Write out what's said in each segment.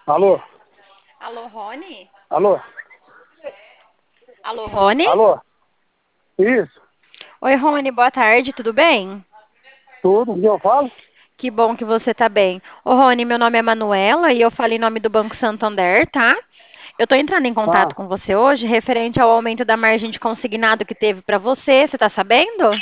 Alô? Alô, Rony? Alô? Alô, Rony? Alô? Isso? Oi, Rony, boa tarde, tudo bem? Tudo? Quem eu falo? Que bom que você tá bem. Ô, Rony, meu nome é Manuela e eu falo em nome do Banco Santander, tá? Eu tô entrando em contato Ah, com você hoje referente ao aumento da margem de consignado que teve pra você. Você tá sabendo?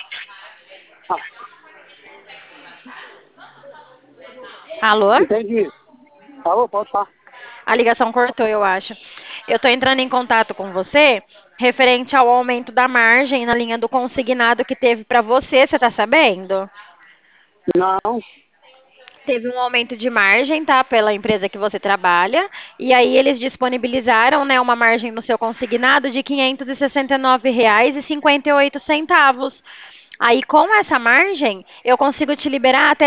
Alô? entendi. Alô, pode falar. A ligação cortou, eu acho. Eu tô entrando em contato com você referente ao aumento da margem na linha do consignado que teve pra você. Você tá sabendo? Não. Teve um aumento de margem, tá, pela empresa que você trabalha, e aí eles disponibilizaram, né, uma margem no seu consignado de R$ 569,58. Aí, com essa margem, eu consigo te liberar até R$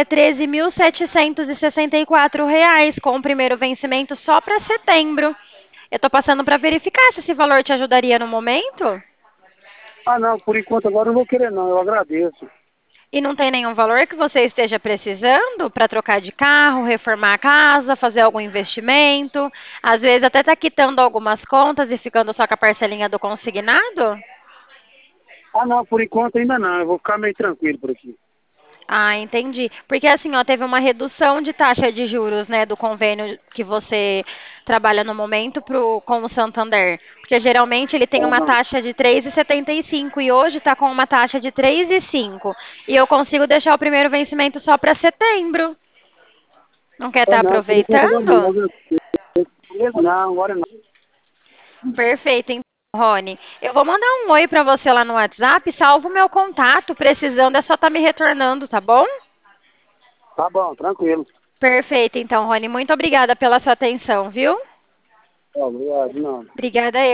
13.764 com o primeiro vencimento só para setembro. Eu tô passando para verificar se esse valor te ajudaria no momento. Ah, não, por enquanto agora eu não vou querer não, eu agradeço. E não tem nenhum valor que você esteja precisando para trocar de carro, reformar a casa, fazer algum investimento? Às vezes até está quitando algumas contas e ficando só com a parcelinha do consignado? Ah, não, por enquanto ainda não, eu vou ficar meio tranquilo por aqui. Ah, entendi. Porque assim, ó, teve uma redução de taxa de juros, né, do convênio que você trabalha no momento com o Santander. Porque geralmente ele tem Ah, uma não. taxa de 3,75 e hoje está com uma taxa de 3,5. E eu consigo deixar o primeiro vencimento só para setembro. Não quer Ah, estar não, por enquanto agora não. aproveitando? Não, agora não. Perfeito, então, Rony. Eu vou mandar um oi para você lá no WhatsApp, salvo o meu contato, precisando é só estar me retornando, tá bom? Tá bom, tranquilo. Perfeito, então, Rony. Muito obrigada pela sua atenção, viu? Obrigado, não. Obrigada eu.